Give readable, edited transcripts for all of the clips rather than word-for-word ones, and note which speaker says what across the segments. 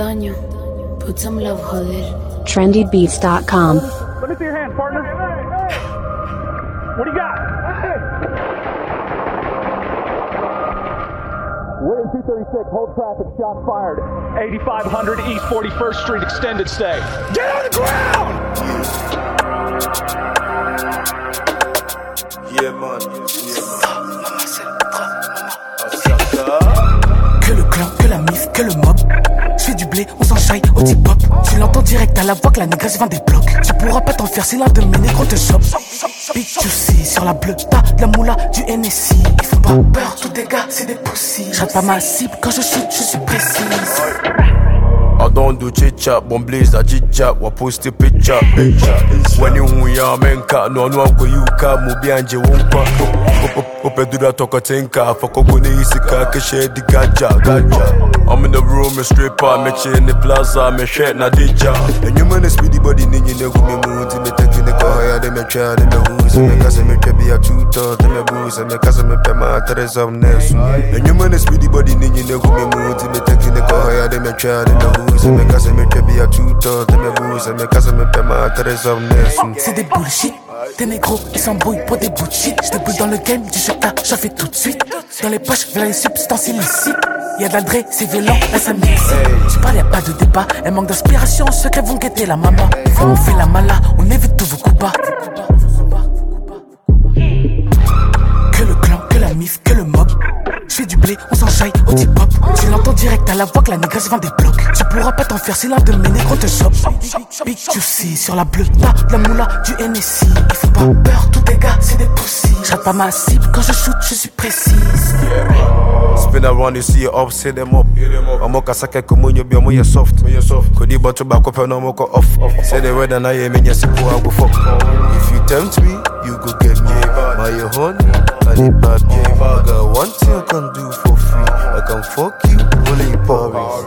Speaker 1: daño. Put some love, joder.
Speaker 2: trendybeats.com.
Speaker 3: Let me see your hands, partner. What do you got? William 236, hold traffic, shots fired. 8500 East 41st Street, extended stay. Get on the ground!
Speaker 4: Yeah, man.
Speaker 5: Que le clan, que la mif, que le mob. J'fais du blé, on s'enchaille au tip-hop. Tu l'entends direct à la voix que la négresse vend des blocs. Tu pourras pas t'en faire si l'un de mes négros te chope. Bitch, tu sais, sur la bleue, t'as de la moula, du NSI. Ils font pas peur, tous des gars, c'est des poussies. Je rate pas ma cible, quand je shoot, je suis précise.
Speaker 4: I don't do chit-chat, bon blaze a chit-chat, wa post a picture. When you ya menka, no go you ka mubi anje wonka. Ope do that talk a tinka, fuck go ne isika, ke share the gaja. I'm in the room, a stripper, me chill in the plaza, me shirt na dija. And you man is speedy body, ninja ne go me mood, me take in the car, they me try, they me who's, me cause me be a tutor, they me booze, me cause me pay my Teresa of Ness. And you man is speedy body, ninja ne go me mood, me take in the car, they me try, they me who's, me cause me be a tutor, they me booze, me cause me pay my Teresa of Ness.
Speaker 5: C'est des bullshit. Des négros qui s'embrouillent pour des bouts de shit. J'déboule dans le game, du chocolat, j'en fais tout de suite. Dans les poches, v'là les substances illicites. Y'a de l'aldré, c'est violent, là ça m'excite. Tu parles, y'a pas de débat, elle manque d'inspiration, ceux qui vont guetter la maman. Faut on fait la mala, on évite tous vos coups bas. Que le clan, que la mif, que le mob. J'fais du blé, on s'enchaille au tip-hop. Tu l'entends direct à la voix que la négresse vend des blocs. Tu pourras pas t'en faire si l'un de mes négros te chope. Big juicy, sur la bleue, t'as de la moula, du NSI. Ils font pas peur, tous des gars, c'est des poussies. Je rate pas ma cible, quand je shoot, je suis précise.
Speaker 4: Spin around, you see it up, say them up. I'm okay, sake kumunyo be mo soft. Could you but back up and I'm okay off. Say the word and I am in your sipo, I go fuck. If you tempt me, you go get me. My honey, I need bad game. I got one thing I can do for free. I can fuck you, only in Paris.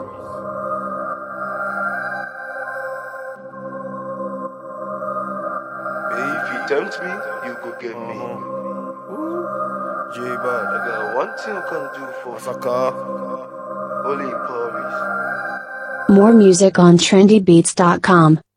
Speaker 4: If you tempt me, you go get me. J-Bad, I got one thing I can do for Saka, only in Paris.
Speaker 2: More music on trendybeats.com.